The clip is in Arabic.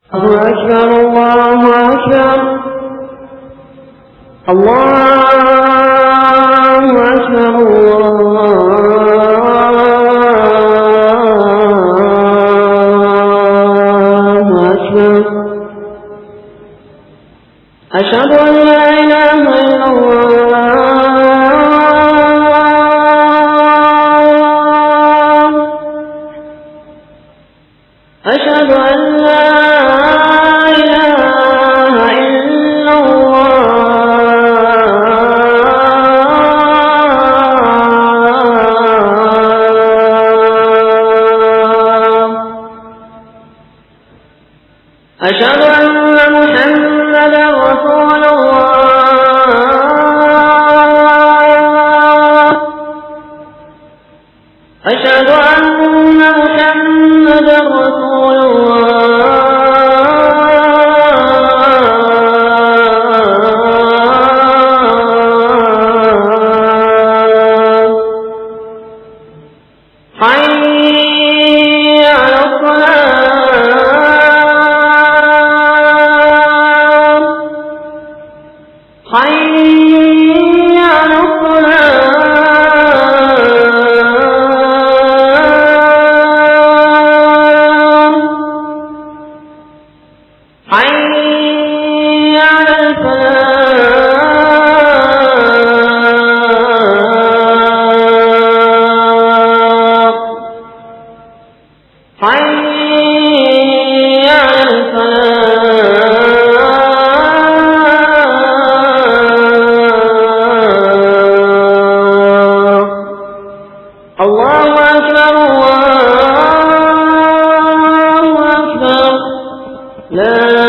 الله أكبر الله أكبر الله أكبر الله أكبر أشهد أن لا إله إلا الله أشهد أن لا أشهد أن محمدا رسول الله أشهد أن محمدا رسول الله حي على الصلاة حي على الصلاة حي على الفلاح حي على الفلاح الله أكبر الله أكبر لا